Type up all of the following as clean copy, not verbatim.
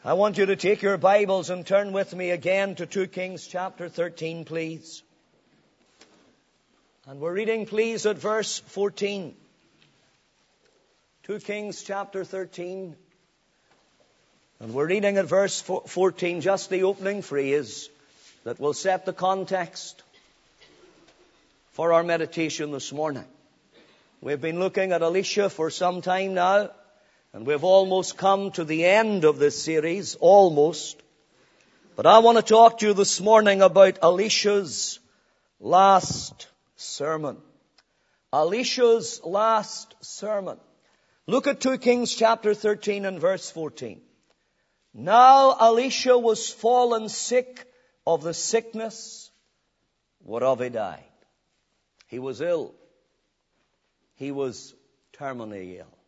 I want you to take your Bibles and turn with me again to 2 Kings chapter 13, please. And we're reading, please, at verse 14. 2 Kings chapter 13. And we're reading at verse 14, just the opening phrase that will set the context for our meditation this morning. We've been looking at Elisha for some time now, and we've almost come to the end of this series, almost. But I want to talk to you this morning about Elisha's last sermon. Elisha's last sermon. Look at 2 Kings chapter 13 and verse 14. Now Elisha was fallen sick of the sickness whereof he died. He was ill. He was terminally ill.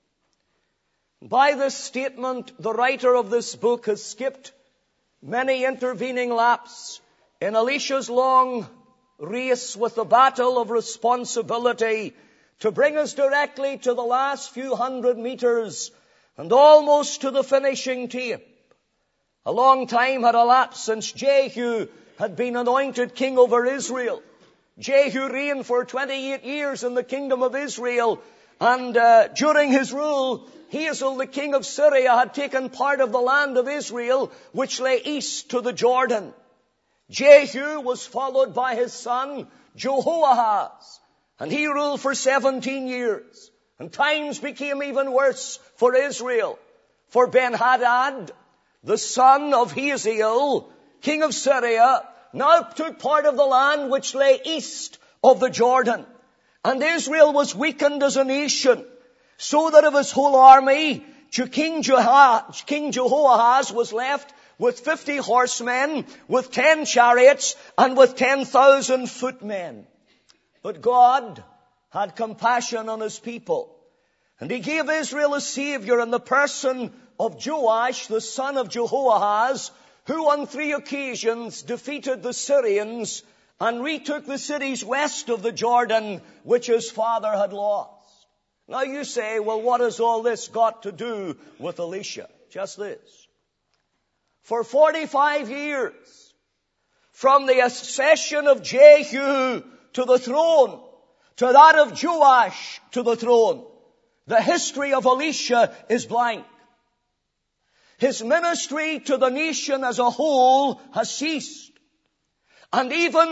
By this statement, the writer of this book has skipped many intervening laps in Elisha's long race with the battle of responsibility to bring us directly to the last few hundred meters and almost to the finishing tape. A long time had elapsed since Jehu had been anointed king over Israel. Jehu reigned for 28 years in the kingdom of Israel, and during his rule, Hazael, the king of Syria, had taken part of the land of Israel, which lay east to the Jordan. Jehu was followed by his son, Jehoahaz, and he ruled for 17 years. And times became even worse for Israel. For Ben-Hadad, the son of Hazael, king of Syria, now took part of the land which lay east of the Jordan. And Israel was weakened as a nation, so that of his whole army, King Jehoahaz was left with 50 horsemen, with 10 chariots, and with 10,000 footmen. But God had compassion on his people, and he gave Israel a savior in the person of Joash, the son of Jehoahaz, who on 3 occasions defeated the Syrians and retook the cities west of the Jordan, which his father had lost. Now you say, well, what has all this got to do with Elisha? Just this. For 45 years, from the accession of Jehu to the throne, to that of Joash to the throne, the history of Elisha is blank. His ministry to the nation as a whole has ceased. And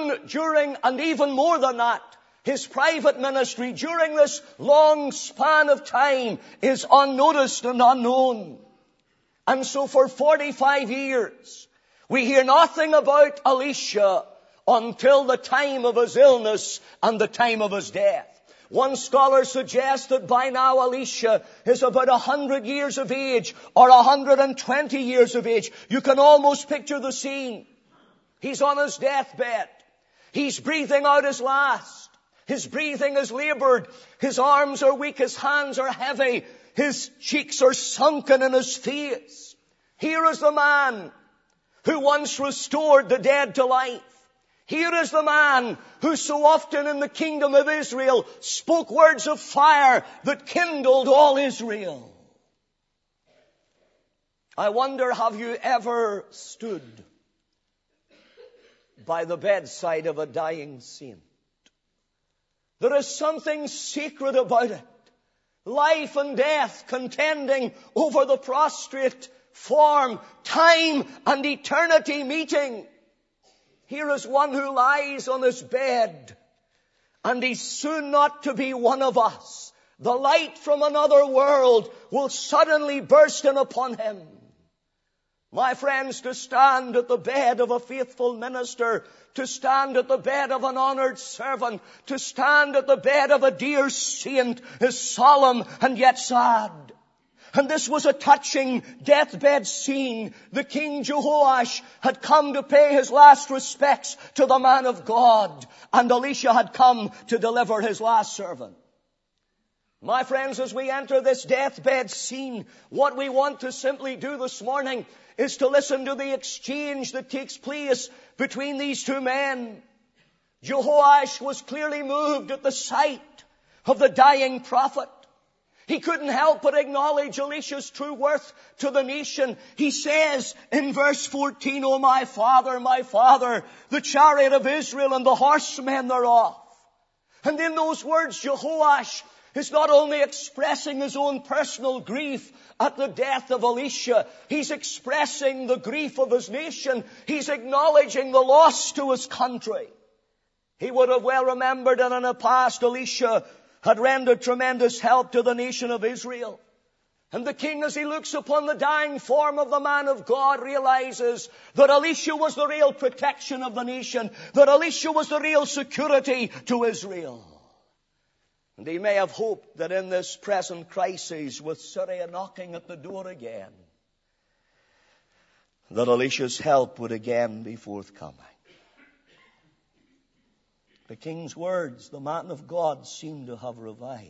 even more than that, his private ministry during this long span of time is unnoticed and unknown. And so for 45 years, we hear nothing about Elisha until the time of his illness and the time of his death. One scholar suggests that by now Elisha is about 100 years of age or 120 years of age. You can almost picture the scene. He's on his deathbed. He's breathing out his last. His breathing is labored. His arms are weak. His hands are heavy. His cheeks are sunken in his face. Here is the man who once restored the dead to life. Here is the man who so often in the kingdom of Israel spoke words of fire that kindled all Israel. I wonder, have you ever stood by the bedside of a dying saint? There is something sacred about it. Life and death contending over the prostrate form, time and eternity meeting. Here is one who lies on his bed, and he's soon not to be one of us. The light from another world will suddenly burst in upon him. My friends, to stand at the bed of a faithful minister, to stand at the bed of an honored servant, to stand at the bed of a dear saint is solemn and yet sad. And this was a touching deathbed scene. The King Jehoash had come to pay his last respects to the man of God, and Elisha had come to deliver his last servant. My friends, as we enter this deathbed scene, what we want to simply do this morning is to listen to the exchange that takes place between these two men. Jehoash was clearly moved at the sight of the dying prophet. He couldn't help but acknowledge Elisha's true worth to the nation. He says in verse 14, "O my father, the chariot of Israel and the horsemen thereof." And in those words, Jehoash is not only expressing his own personal grief at the death of Elisha, he's expressing the grief of his nation. He's acknowledging the loss to his country. He would have well remembered that in the past Elisha had rendered tremendous help to the nation of Israel. And the king, as he looks upon the dying form of the man of God, realizes that Elisha was the real protection of the nation, that Elisha was the real security to Israel. And he may have hoped that in this present crisis, with Syria knocking at the door again, that Elisha's help would again be forthcoming. The king's words, the man of God, seemed to have revived.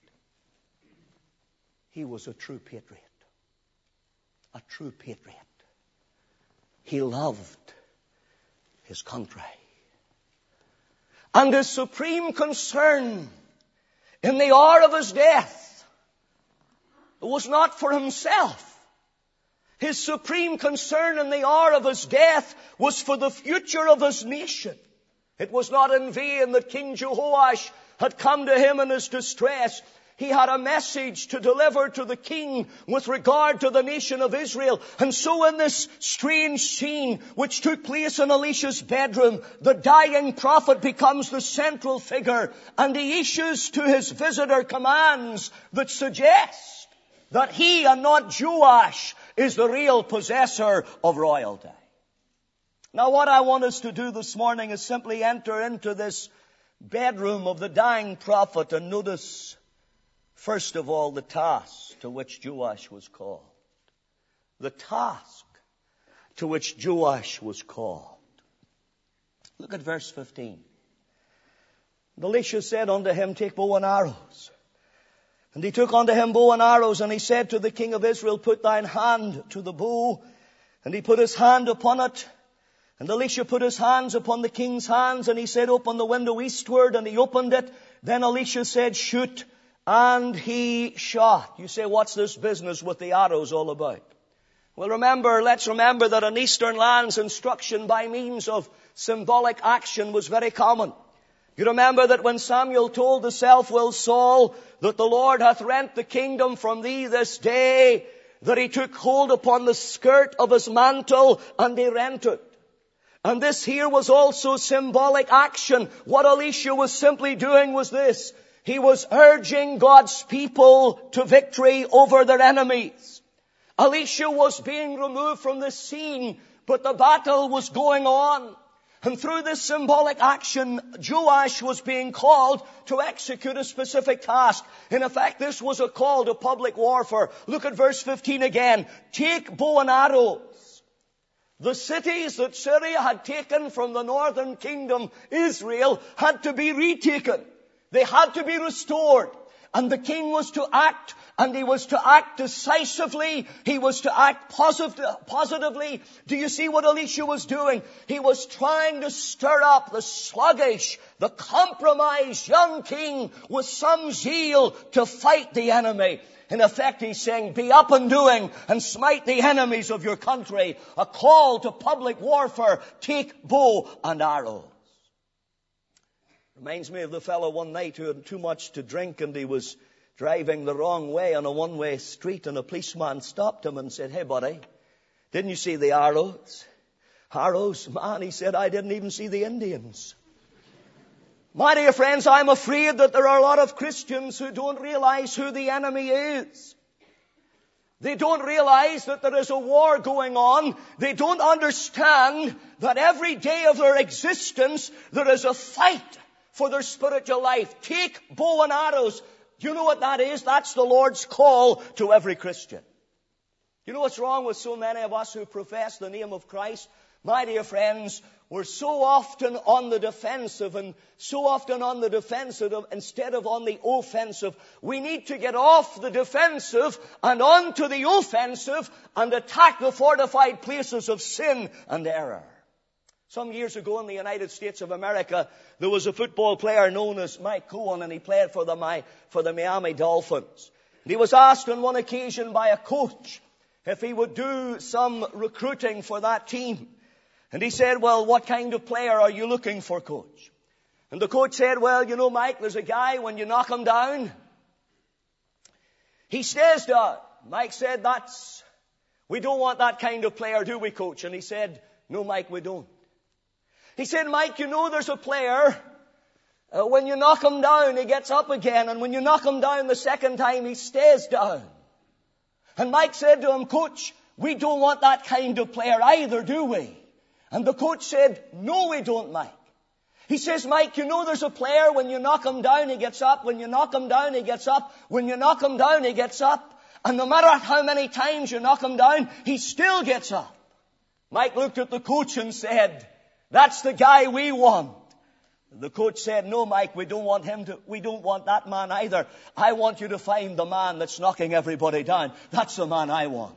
He was a true patriot. A true patriot. He loved his country. And his supreme concern in the hour of his death was not for himself. His supreme concern in the hour of his death was for the future of his nation. It was not in vain that King Jehoash had come to him in his distress. He had a message to deliver to the king with regard to the nation of Israel. And so in this strange scene which took place in Elisha's bedroom, the dying prophet becomes the central figure, and he issues to his visitor commands that suggest that he and not Joash is the real possessor of royalty. Now what I want us to do this morning is simply enter into this bedroom of the dying prophet and notice, first of all, the task to which Joash was called. The task to which Joash was called. Look at verse 15. And Elisha said unto him, Take bow and arrows. And he took unto him bow and arrows, and he said to the king of Israel, Put thine hand to the bow. And he put his hand upon it. And Elisha put his hands upon the king's hands, and he said, Open the window eastward, and he opened it. Then Elisha said, Shoot. And he shot. You say, what's this business with the arrows all about? Well, let's remember that in eastern lands, instruction by means of symbolic action was very common. You remember that when Samuel told the self-willed Saul that the Lord hath rent the kingdom from thee this day, that he took hold upon the skirt of his mantle and he rent it. And this here was also symbolic action. What Elisha was simply doing was this. He was urging God's people to victory over their enemies. Elisha was being removed from the scene, but the battle was going on. And through this symbolic action, Joash was being called to execute a specific task. In effect, this was a call to public warfare. Look at verse 15 again. Take bow and arrows. The cities that Syria had taken from the northern kingdom, Israel, had to be retaken. They had to be restored. And the king was to act, and he was to act decisively. He was to act positively. Do you see what Elisha was doing? He was trying to stir up the sluggish, the compromised young king with some zeal to fight the enemy. In effect, he's saying, be up and doing and smite the enemies of your country. A call to public warfare. Take bow and arrows. Reminds me of the fellow one night who had too much to drink, and he was driving the wrong way on a one-way street, and a policeman stopped him and said, Hey, buddy, didn't you see the arrows? Arrows? Man, he said, I didn't even see the Indians. My dear friends, I'm afraid that there are a lot of Christians who don't realize who the enemy is. They don't realize that there is a war going on. They don't understand that every day of their existence there is a fight for their spiritual life. Take bow and arrows. Do you know what that is? That's the Lord's call to every Christian. You know what's wrong with so many of us who profess the name of Christ? My dear friends, we're so often on the defensive instead of on the offensive. We need to get off the defensive and onto the offensive and attack the fortified places of sin and error. Some years ago in the United States of America, there was a football player known as Mike Cohen, and he played for the Miami Dolphins. He was asked on one occasion by a coach if he would do some recruiting for that team. And he said, well, what kind of player are you looking for, coach? And the coach said, well, you know, Mike, there's a guy, when you knock him down, he stays down. Mike said, we don't want that kind of player, do we, coach? And he said, no, Mike, we don't. He said, Mike, you know there's a player, when you knock him down, he gets up again. And when you knock him down the second time, he stays down. And Mike said to him, coach, we don't want that kind of player either, do we? And the coach said, no, we don't, Mike. He says, Mike, you know there's a player, when you knock him down, he gets up. When you knock him down, he gets up. When you knock him down, he gets up. And no matter how many times you knock him down, he still gets up. Mike looked at the coach and said, that's the guy we want. The coach said, no, Mike, we don't want that man either. I want you to find the man that's knocking everybody down. That's the man I want.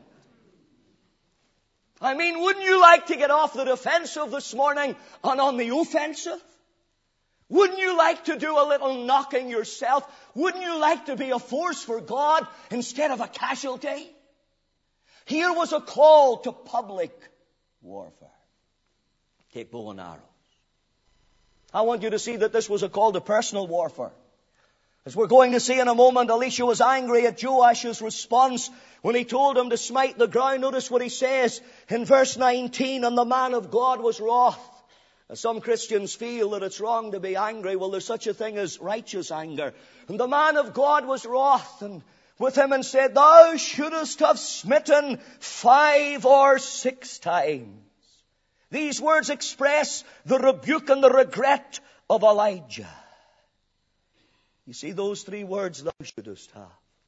I mean, wouldn't you like to get off the defensive this morning and on the offensive? Wouldn't you like to do a little knocking yourself? Wouldn't you like to be a force for God instead of a casualty? Here was a call to public warfare. Take bow and arrows. I want you to see that this was a call to personal warfare. As we're going to see in a moment, Elisha was angry at Joash's response when he told him to smite the ground. Notice what he says in verse 19, and the man of God was wroth. Now, some Christians feel that it's wrong to be angry. Well, there's such a thing as righteous anger. And the man of God was wroth with him and said, thou shouldest have smitten 5 or 6 times. These words express the rebuke and the regret of Elijah. You see those 3 words, thou shouldest have.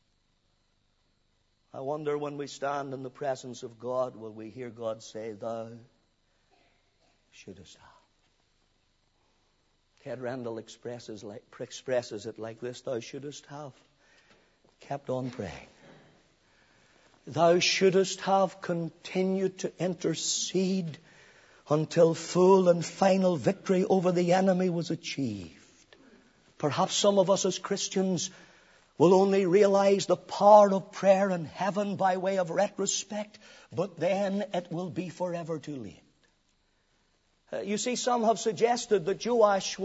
I wonder when we stand in the presence of God, will we hear God say, thou shouldest have. Ted Rendell expresses it like this, thou shouldest have kept on praying. Thou shouldest have continued to intercede until full and final victory over the enemy was achieved. Perhaps some of us as Christians will only realize the power of prayer in heaven by way of retrospect, but then it will be forever too late. You see, some have suggested that Joash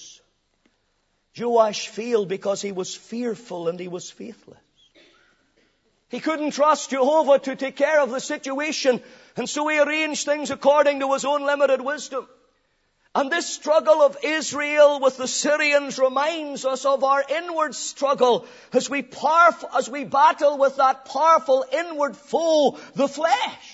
failed because he was fearful and he was faithless. He couldn't trust Jehovah to take care of the situation, and so he arranged things according to his own limited wisdom. And this struggle of Israel with the Syrians reminds us of our inward struggle as we battle with that powerful inward foe, the flesh.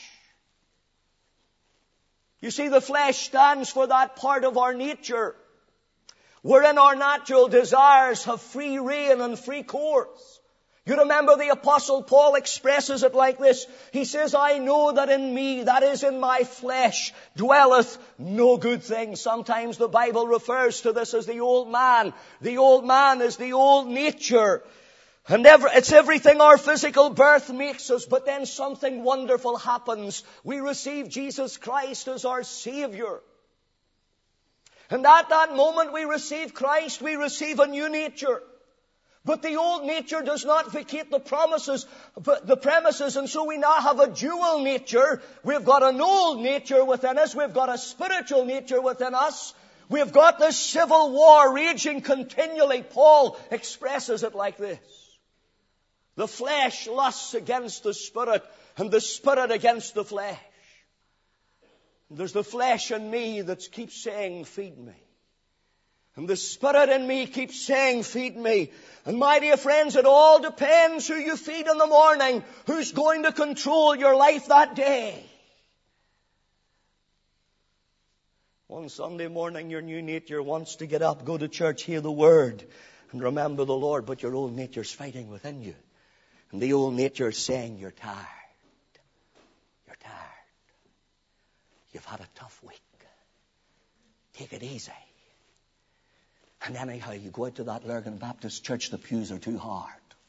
You see, the flesh stands for that part of our nature wherein our natural desires have free rein and free course. You remember the Apostle Paul expresses it like this. He says, I know that in me, that is in my flesh, dwelleth no good thing. Sometimes the Bible refers to this as the old man. The old man is the old nature. And it's everything our physical birth makes us, but then something wonderful happens. We receive Jesus Christ as our Savior. And at that moment we receive Christ, we receive a new nature. But the old nature does not vacate the premises, and so we now have a dual nature. We've got an old nature within us, we've got a spiritual nature within us. We've got this civil war raging continually. Paul expresses it like this. The flesh lusts against the spirit, and the spirit against the flesh. There's the flesh in me that keeps saying, feed me. And the spirit in me keeps saying, feed me. And my dear friends, it all depends who you feed in the morning, who's going to control your life that day. One Sunday morning, your new nature wants to get up, go to church, hear the word, and remember the Lord, but your old nature's fighting within you. And the old nature is saying, you're tired. You're tired. You've had a tough week. Take it easy. And anyhow, you go out to that Lurgan Baptist church, the pews are too hard.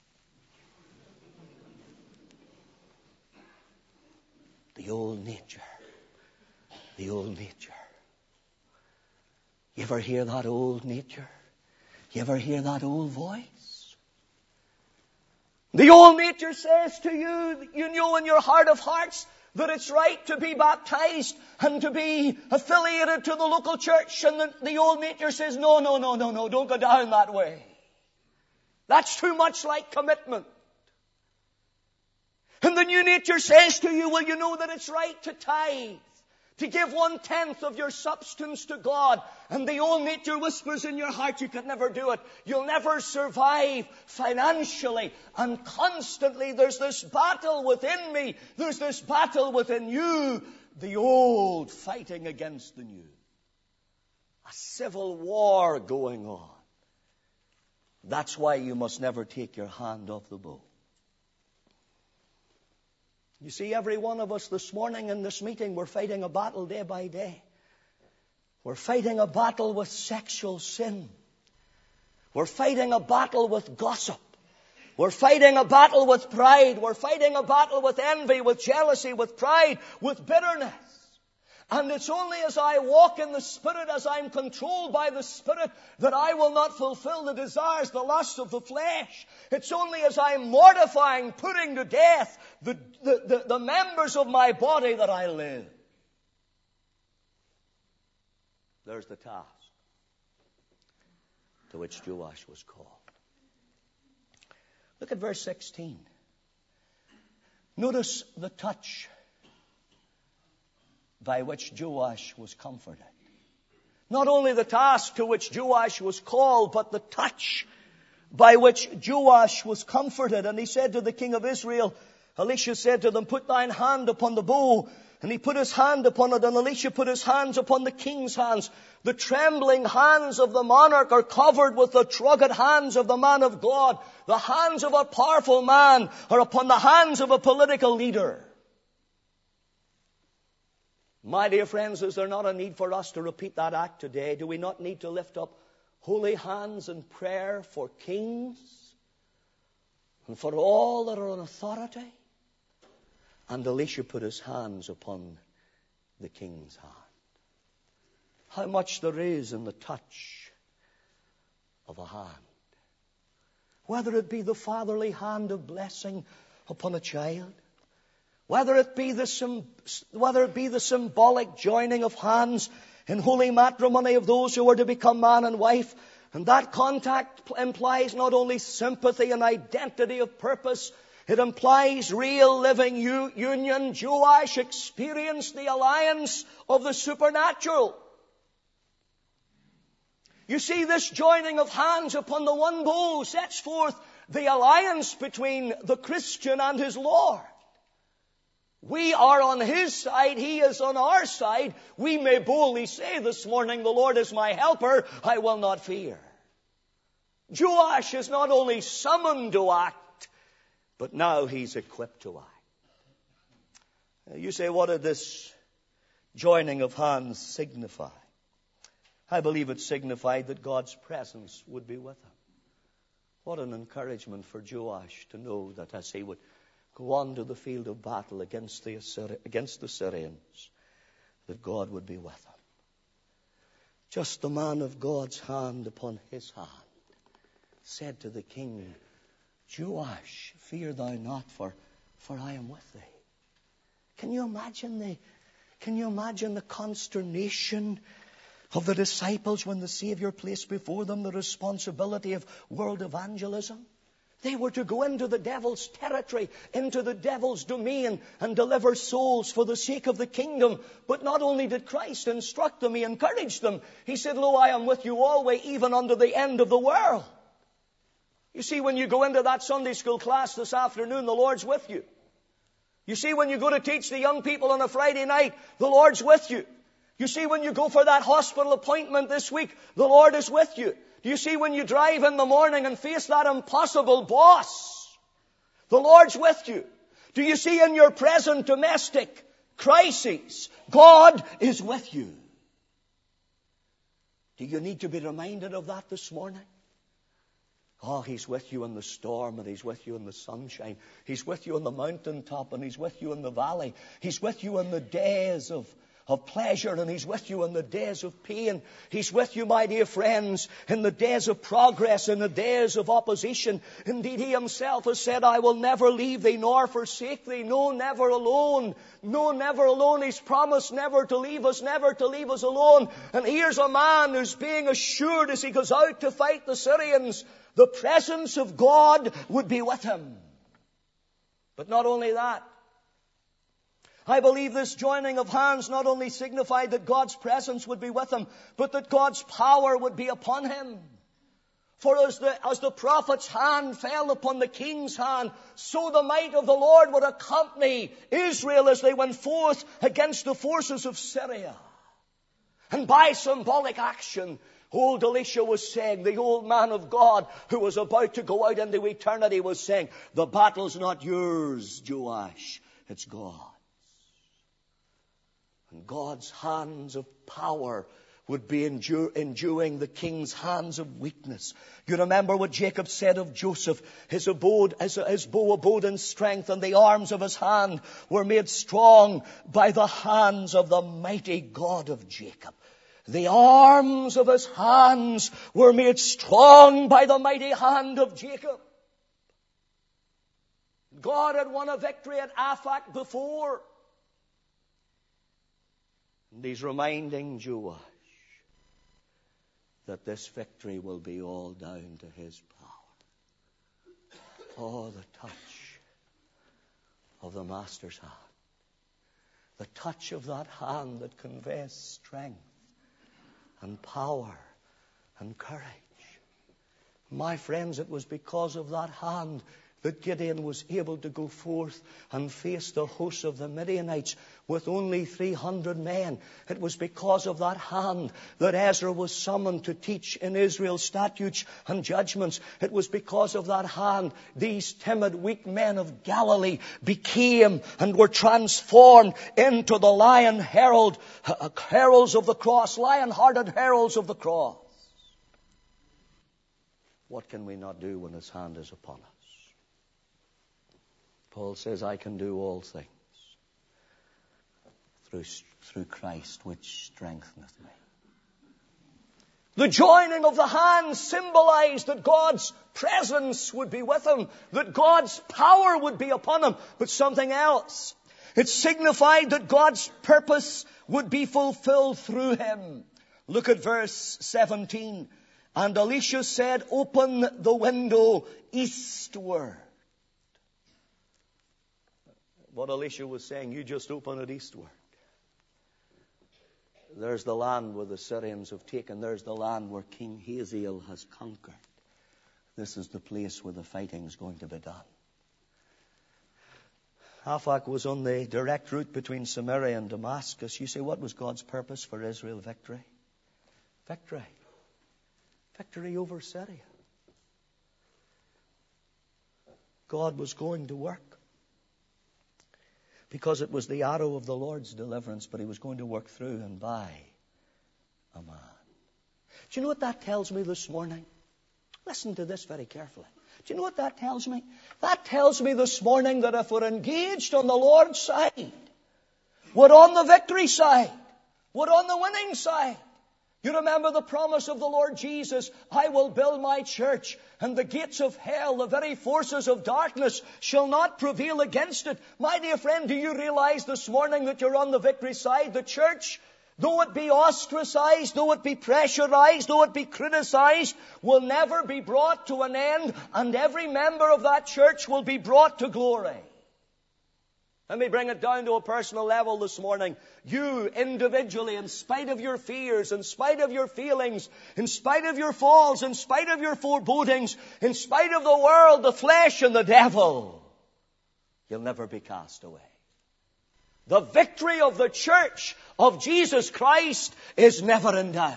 The old nature. The old nature. You ever hear that old nature? You ever hear that old voice? The old nature says to you, you know in your heart of hearts that it's right to be baptized and to be affiliated to the local church. And the old nature says, no, don't go down that way. That's too much like commitment. And the new nature says to you, well, you know that it's right to tithe, to give 1/10 of your substance to God. And the old nature whispers in your heart, you could never do it. You'll never survive financially. And constantly there's this battle within me. There's this battle within you. The old fighting against the new. A civil war going on. That's why you must never take your hand off the bow. You see, every one of us this morning in this meeting, we're fighting a battle day by day. We're fighting a battle with sexual sin. We're fighting a battle with gossip. We're fighting a battle with pride. We're fighting a battle with envy, with jealousy, with pride, with bitterness. And it's only as I walk in the Spirit, as I'm controlled by the Spirit, that I will not fulfill the desires, the lusts of the flesh. It's only as I'm mortifying, putting to death the members of my body that I live. There's the task to which Joash was called. Look at verse 16. Notice the touch by which Joash was comforted. Not only the task to which Joash was called, but the touch by which Joash was comforted. And he said to the king of Israel, Elisha said to them, put thine hand upon the bow. And he put his hand upon it, and Elisha put his hands upon the king's hands. The trembling hands of the monarch are covered with the rugged hands of the man of God. The hands of a powerful man are upon the hands of a political leader. My dear friends, is there not a need for us to repeat that act today? Do we not need to lift up holy hands in prayer for kings and for all that are in authority? And Elisha put his hands upon the king's hand. How much there is in the touch of a hand. Whether it be the fatherly hand of blessing upon a child, whether it be the symbolic joining of hands in holy matrimony of those who are to become man and wife. And that contact implies not only sympathy and identity of purpose, it implies real living union. Joash experienced the alliance of the supernatural. You see, this joining of hands upon the one bow sets forth the alliance between the Christian and his Lord. We are on his side, he is on our side. We may boldly say this morning, the Lord is my helper, I will not fear. Joash is not only summoned to act, but now he's equipped to act. You say, what did this joining of hands signify? I believe it signified that God's presence would be with him. What an encouragement for Joash to know that as he would go on to the field of battle against the Syrians, that God would be with him. Just the man of God's hand upon his hand said to the king, Joash, fear thou not, for I am with thee. Can you imagine the consternation of the disciples when the Savior placed before them the responsibility of world evangelism? They were to go into the devil's territory, into the devil's domain, and deliver souls for the sake of the kingdom. But not only did Christ instruct them, he encouraged them. He said, lo, I am with you always, even unto the end of the world. You see, when you go into that Sunday school class this afternoon, the Lord's with you. You see, when you go to teach the young people on a Friday night, the Lord's with you. You see, when you go for that hospital appointment this week, the Lord is with you. Do you see, when you drive in the morning and face that impossible boss, the Lord's with you? Do you see, in your present domestic crises, God is with you? Do you need to be reminded of that this morning? Oh, he's with you in the storm, and he's with you in the sunshine. He's with you on the mountaintop, and he's with you in the valley. He's with you in the days of of pleasure, and He's with you in the days of pain. He's with you, my dear friends, in the days of progress, in the days of opposition. Indeed, He Himself has said, I will never leave thee nor forsake thee. No, never alone. No, never alone. He's promised never to leave us alone. And here's a man who's being assured as he goes out to fight the Syrians, the presence of God would be with him. But not only that, I believe this joining of hands not only signified that God's presence would be with him, but that God's power would be upon him. For as the prophet's hand fell upon the king's hand, so the might of the Lord would accompany Israel as they went forth against the forces of Syria. And by symbolic action, old Elisha was saying, the old man of God who was about to go out into eternity was saying, the battle's not yours, Joash, it's God's. And God's hands of power would be enduing the king's hands of weakness. You remember what Jacob said of Joseph. His bow abode in strength, and the arms of his hand were made strong by the hands of the mighty God of Jacob. The arms of his hands were made strong by the mighty hand of Jacob. God had won a victory at Aphek before. And He's reminding Joash that this victory will be all down to His power. Oh, the touch of the Master's hand. The touch of that hand that conveys strength and power and courage. My friends, it was because of that hand that Gideon was able to go forth and face the hosts of the Midianites with only 300 men. It was because of that hand that Ezra was summoned to teach in Israel statutes and judgments. It was because of that hand these timid, weak men of Galilee became and were transformed into the heralds of the cross, lion-hearted heralds of the cross. What can we not do when His hand is upon us? Paul says, I can do all things through Christ, which strengtheneth me. The joining of the hands symbolized that God's presence would be with him, that God's power would be upon him, but something else. It signified that God's purpose would be fulfilled through him. Look at verse 17. And Elisha said, open the window eastward. What Elisha was saying, you just open it eastward. There's the land where the Syrians have taken. There's the land where King Hazael has conquered. This is the place where the fighting's going to be done. Aphek was on the direct route between Samaria and Damascus. You say, what was God's purpose for Israel? Victory. Victory. Victory over Syria. God was going to work. Because it was the arrow of the Lord's deliverance, but He was going to work through and by a man. Do you know what that tells me this morning? Listen to this very carefully. Do you know what that tells me? That tells me this morning that if we're engaged on the Lord's side, we're on the victory side, we're on the winning side. You remember the promise of the Lord Jesus, I will build my church, and the gates of hell, the very forces of darkness, shall not prevail against it. My dear friend, do you realize this morning that you're on the victory side? The church, though it be ostracized, though it be pressurized, though it be criticized, will never be brought to an end, and every member of that church will be brought to glory. Let me bring it down to a personal level this morning. You individually, in spite of your fears, in spite of your feelings, in spite of your falls, in spite of your forebodings, in spite of the world, the flesh, and the devil, you'll never be cast away. The victory of the church of Jesus Christ is never in doubt.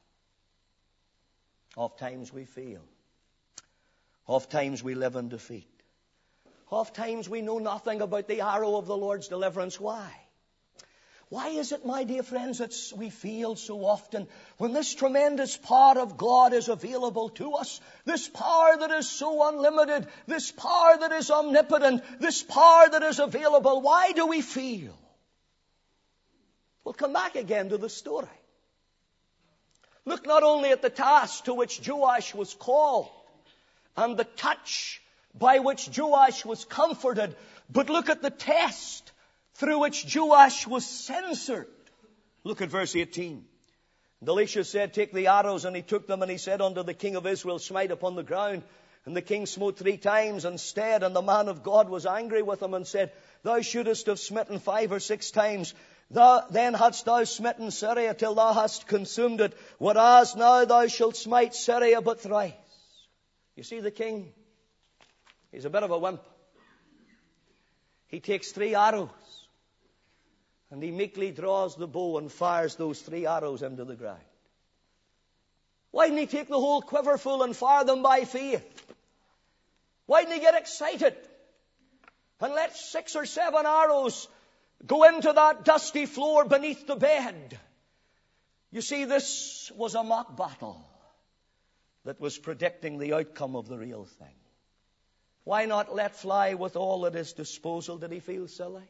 Oft times we fail. Oft times we live in defeat. Oft times we know nothing about the arrow of the Lord's deliverance. Why? Why is it, my dear friends, that we feel so often when this tremendous power of God is available to us, this power that is so unlimited, this power that is omnipotent, this power that is available, why do we feel? We'll come back again to the story. Look not only at the task to which Joash was called and the touch by which Joash was comforted, but look at the test through which Joash was censored. Look at verse 18. And Elisha said, take the arrows, and he took them, and he said unto the king of Israel, smite upon the ground. And the king smote 3 times instead, and the man of God was angry with him and said, thou shouldest have smitten 5 or 6 times. Then hadst thou smitten Syria till thou hast consumed it, whereas now thou shalt smite Syria but thrice. You see the king? He's a bit of a wimp. He takes 3 arrows, and he meekly draws the bow and fires those 3 arrows into the ground. Why didn't he take the whole quiverful and fire them by faith? Why didn't he get excited and let 6 or 7 arrows go into that dusty floor beneath the bed? You see, this was a mock battle that was predicting the outcome of the real thing. Why not let fly with all at his disposal? Did he feel silly?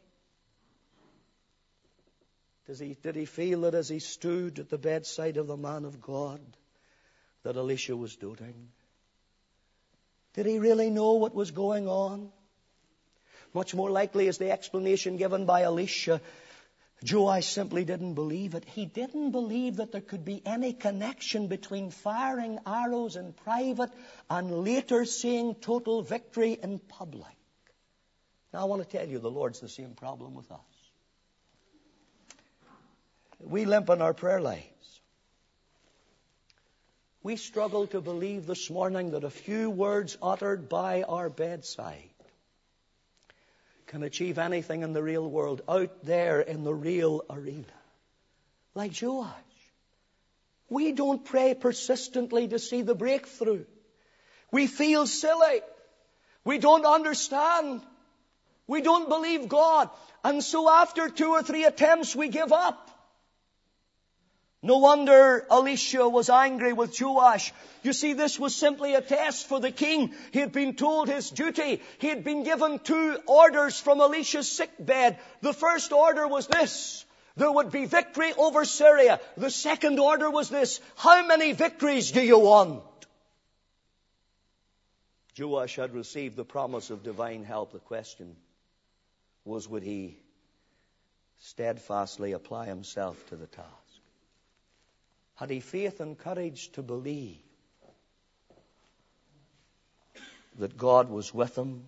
Did he feel that as he stood at the bedside of the man of God that Elisha was doting? Did he really know what was going on? Much more likely is the explanation given by Elisha. Joash simply didn't believe it. He didn't believe that there could be any connection between firing arrows in private and later seeing total victory in public. Now I want to tell you, the Lord's the same problem with us. We limp in our prayer lives. We struggle to believe this morning that a few words uttered by our bedside can achieve anything in the real world, out there in the real arena. Like Joash. We don't pray persistently to see the breakthrough. We feel silly. We don't understand. We don't believe God. And so after 2 or 3 attempts, we give up. No wonder Elisha was angry with Joash. You see, this was simply a test for the king. He had been told his duty. He had been given 2 orders from Elisha's sickbed. The first order was this: there would be victory over Syria. The second order was this: how many victories do you want? Joash had received the promise of divine help. The question was, would he steadfastly apply himself to the task? Had he faith and courage to believe that God was with him,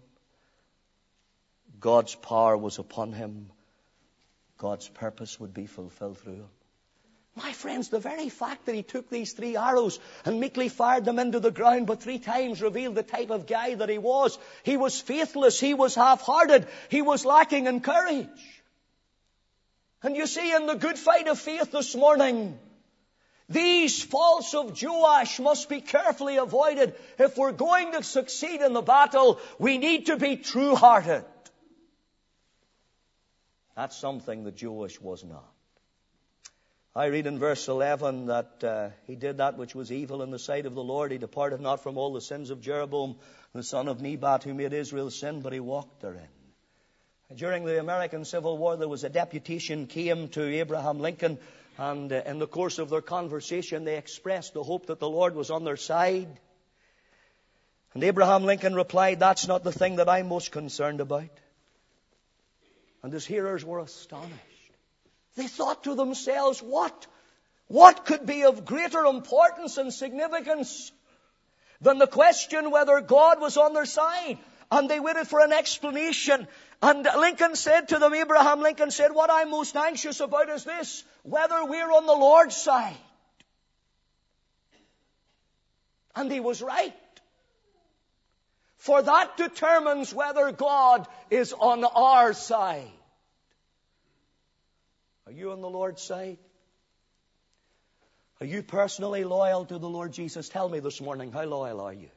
God's power was upon him, God's purpose would be fulfilled through him? My friends, the very fact that he took these 3 arrows and meekly fired them into the ground but 3 times revealed the type of guy that he was. He was faithless. He was half-hearted. He was lacking in courage. And you see, in the good fight of faith this morning, these faults of Joash must be carefully avoided. If we're going to succeed in the battle, we need to be true-hearted. That's something that Joash was not. I read in verse 11 that he did that which was evil in the sight of the Lord. He departed not from all the sins of Jeroboam, the son of Nebat, who made Israel sin, but he walked therein. During the American Civil War, there was a deputation came to Abraham Lincoln, and in the course of their conversation, they expressed the hope that the Lord was on their side. And Abraham Lincoln replied, that's not the thing that I'm most concerned about. And his hearers were astonished. They thought to themselves, what could be of greater importance and significance than the question whether God was on their side? And they waited for an explanation. And Lincoln said to them, Abraham Lincoln said, what I'm most anxious about is this: whether we're on the Lord's side. And he was right. For that determines whether God is on our side. Are you on the Lord's side? Are you personally loyal to the Lord Jesus? Tell me this morning, how loyal are you?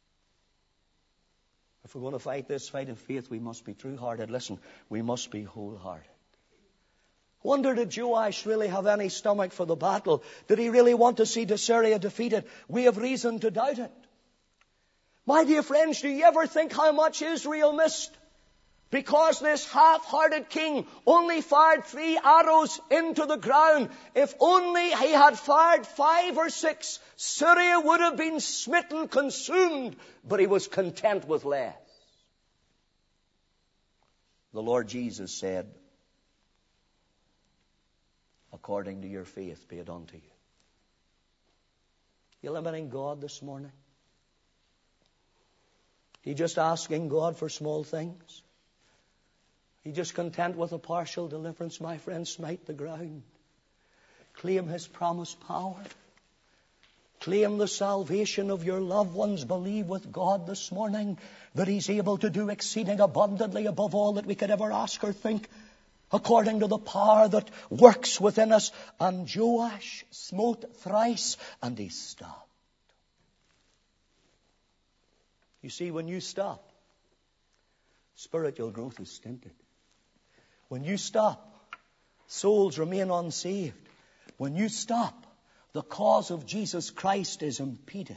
If we're going to fight this fight of faith, we must be true-hearted. Listen, we must be wholehearted. Wonder, did Joash really have any stomach for the battle? Did he really want to see Syria defeated? We have reason to doubt it. My dear friends, do you ever think how much Israel missed Because this half-hearted king only fired 3 arrows into the ground. If only he had fired 5 or 6, Syria would have been smitten, consumed. But he was content with less. The Lord Jesus said, according to your faith be it unto you. You limiting God this morning? You just asking God for small things? You just content with a partial deliverance? My friend, smite the ground. Claim His promised power. Claim the salvation of your loved ones. Believe with God this morning that He's able to do exceeding abundantly above all that we could ever ask or think, according to the power that works within us. And Joash smote thrice, and he stopped. You see, when you stop, spiritual growth is stinted. When you stop, souls remain unsaved. When you stop, the cause of Jesus Christ is impeded.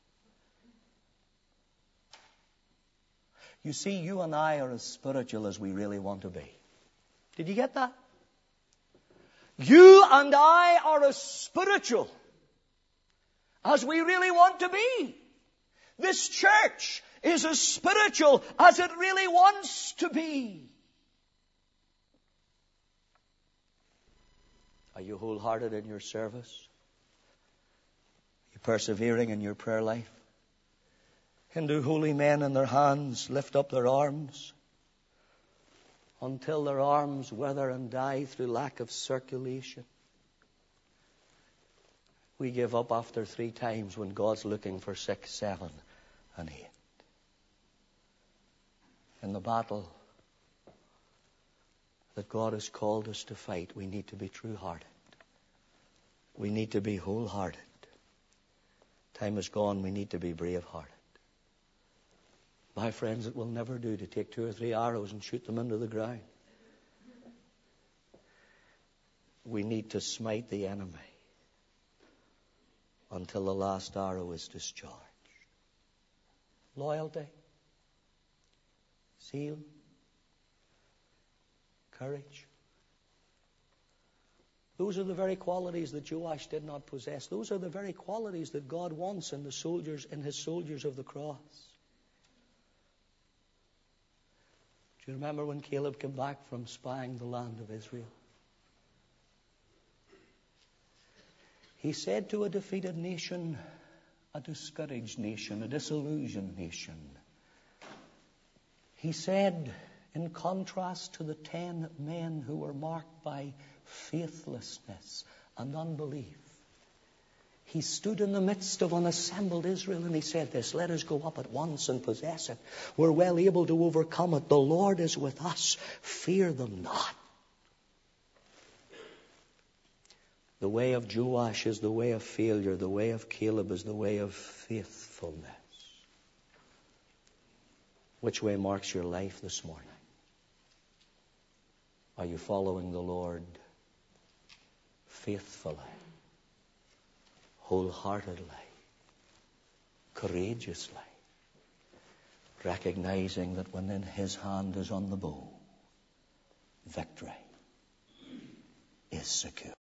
You see, you and I are as spiritual as we really want to be. Did you get that? You and I are as spiritual as we really want to be. This church is as spiritual as it really wants to be. Are you wholehearted in your service? Are you persevering in your prayer life? And do holy men in their hands lift up their arms until their arms wither and die through lack of circulation? We give up after 3 times when God's looking for 6, 7, and 8. In the battle that God has called us to fight, we need to be true-hearted. We need to be wholehearted. Time is gone, we need to be brave-hearted. My friends, it will never do to take 2 or 3 arrows and shoot them into the ground. We need to smite the enemy until the last arrow is discharged. Loyalty, zeal, courage. Those are the very qualities that Joash did not possess. Those are the very qualities that God wants in the soldiers, in His soldiers of the cross. Do you remember when Caleb came back from spying the land of Israel? He said to a defeated nation, a discouraged nation, a disillusioned nation, he said, in contrast to the 10 men who were marked by faithlessness and unbelief, he stood in the midst of an assembled Israel and he said this: let us go up at once and possess it. We're well able to overcome it. The Lord is with us. Fear them not. The way of Joash is the way of failure. The way of Caleb is the way of faithfulness. Which way marks your life this morning? Are you following the Lord faithfully, wholeheartedly, courageously, recognizing that when in His hand is on the bow, victory is secure?